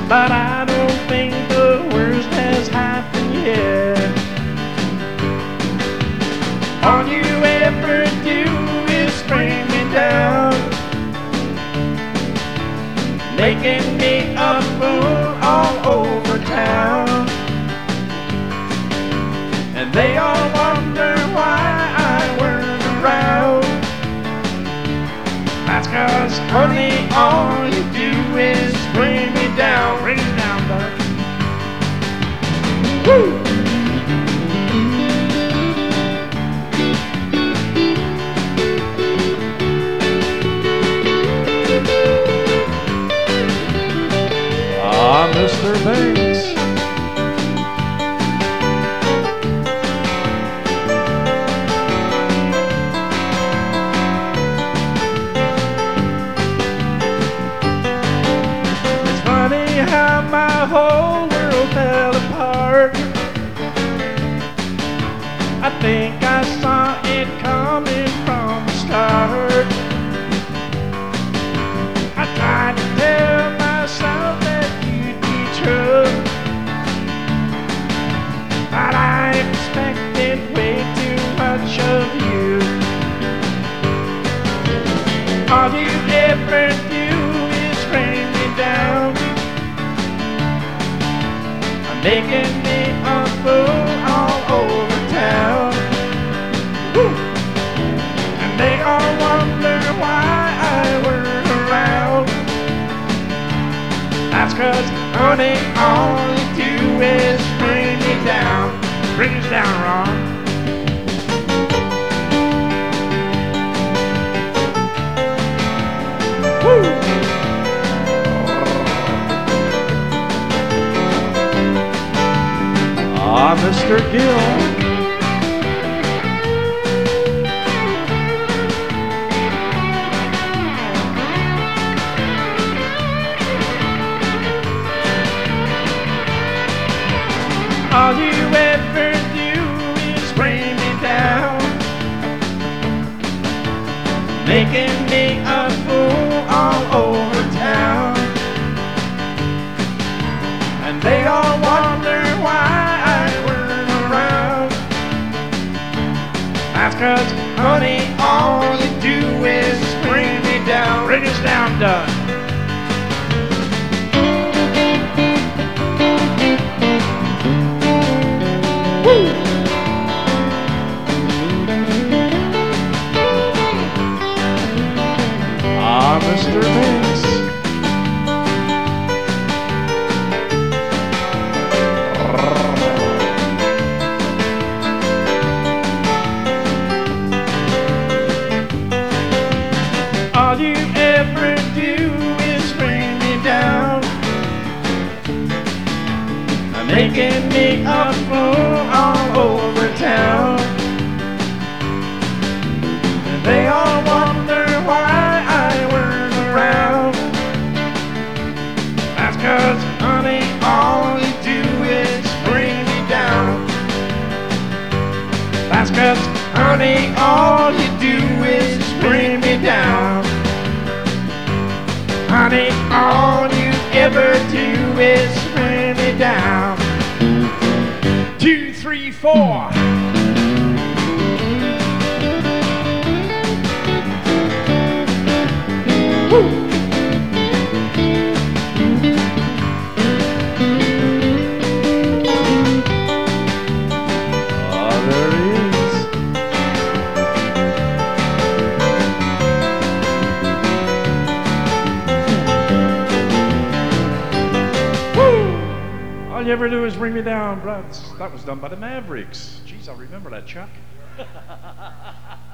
but I don't think the worst has happened yet. All you ever do is bring me down, making me a fool all over town. And they all wonder why I weren't around. That's 'cause, honey, all you do is bring me down. Bring me down, bud. Woo! Ah, Mr. Banks. It's funny how my whole world fell apart. I think I saw it coming from the start. I tried to tell myself that you'd be true, but I expected way too much of you. All you ever do is bring me down, making me a fool all over town. Woo! And they all wonder why I weren't around. That's 'cause, honey, all you do is bring me down. Bring us down, Ron. Woo! Ah, Mr. Gill. All you ever do is bring me down, making me a fool all over town. And they all wonder why I weren't around. That's 'cause, honey, all you do is bring me down. Bring us down, Doug. Ah, Mr. Banks. All you ever do is bring me down, making me a fool all over town. And they all wonder why I weren't around. That's 'cause, honey, all you do is bring me down. That's 'cause, honey, all you do is bring me down. Honey, all you ever do is bring me down. 2, 3, 4. Woo! Oh, there he is. Woo! All you ever do is bring me down, brats. That was done by the Mavericks. Jeez, I remember that, Chuck.